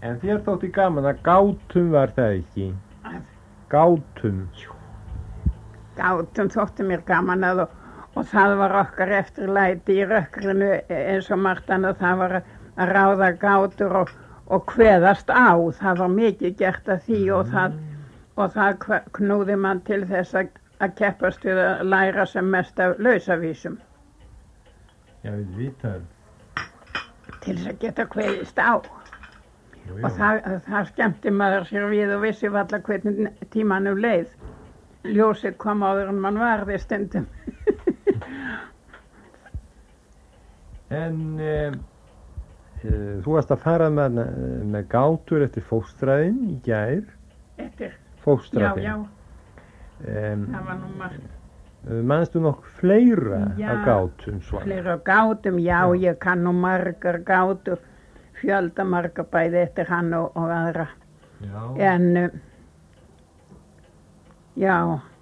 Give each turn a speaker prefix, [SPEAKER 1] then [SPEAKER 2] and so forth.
[SPEAKER 1] En þér þótti gaman að gátum var það ekki? Gátum.
[SPEAKER 2] Gátum þótti mér gaman og það var okkar eftirlæti í rökkrinu eins og margt annað. Það var að ráða gátur og kveðast á. Það var mikið gert af því og það knúði mann til þess að keppast við að læra sem mest af lausavísum.
[SPEAKER 1] Já, við vitum.
[SPEAKER 2] Til þess að geta kveðist á. Jú. Og það skemmti maður sér við og vissi varla hvernig tímanum leið. Ljósið kom áður en mann varði stundum.
[SPEAKER 1] En þú varst að fara með gátur eftir fóstræðin í gær.
[SPEAKER 2] Eftir?
[SPEAKER 1] Fóstræðin.
[SPEAKER 2] Já. Það var nú margt.
[SPEAKER 1] Manstu nokkuð fleira af gátum svona? Fleira
[SPEAKER 2] gátum, já, ég kann nú margar gátur, fjöldamargar bæði eftir hann og aðra.
[SPEAKER 1] Já.
[SPEAKER 2] En, já.